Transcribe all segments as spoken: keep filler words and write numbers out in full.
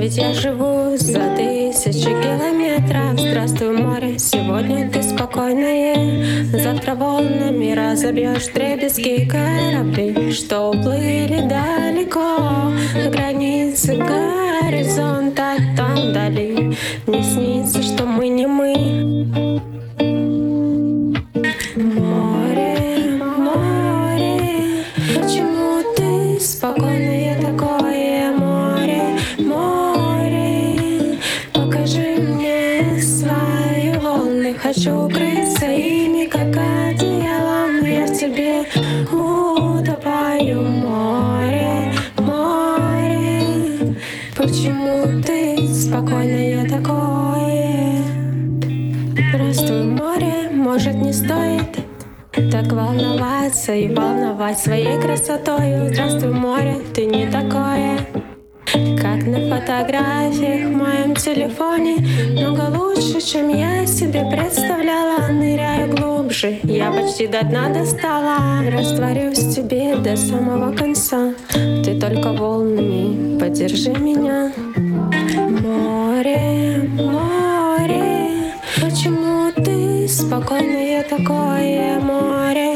Ведь я живу за тысячи километров. Здравствуй, море, сегодня ты спокойное. Завтра волнами разобьешь дребезги корабли, что уплыли далеко на границе горизонта. Там вдали мне снится, что мы не мы. Море, море, почему ты спокойное такое? Море, море, покажи мне свои волны. Хочу укрыться ими, как одеялом. Я в тебе утопаю. Море, море, почему ты спокойное такое? Здравствуй, море, может, не стоит так волноваться и волновать своей красотой. Здравствуй, море, ты не такое, как на фотографиях в моем телефоне. Много лучше, чем я себе представляла. Ныряю глубже, я почти до дна достала. Растворюсь в тебе до самого конца. Ты только волнами поддержи меня. Море, море, почему ты спокойное такое? Море,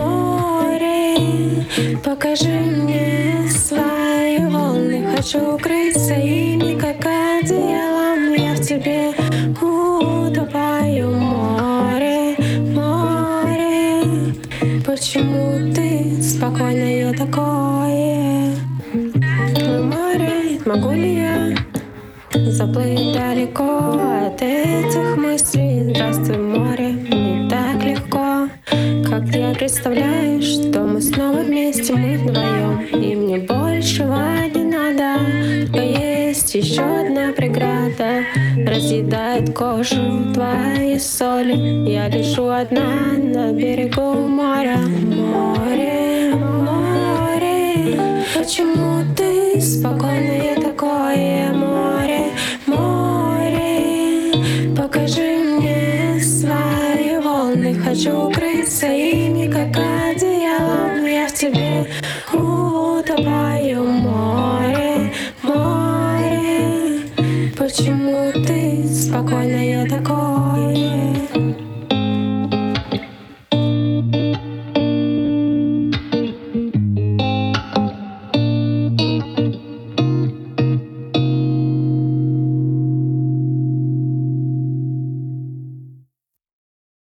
море, покажи мне свои волны. Хочу укрыться ими, как одеялом. Я в тебе утопаю. Море, море, почему ты спокойное такое? Море, могу ли я заплыть далеко от этих мыслей? Здравствуй, море, не так легко, как я представляю, что мы снова вместе, мы вдвоем, и мне большего не надо. Только есть еще одна преграда, разъедает кожу твои соли. Я лежу одна на берегу моря. Море, море, почему ты спокойное такое? Море, море, покажи мне свои волны. Хочу укрыться ими, как одеялом. Я в тебе утопаю. Море, море, почему ты спокойное такое?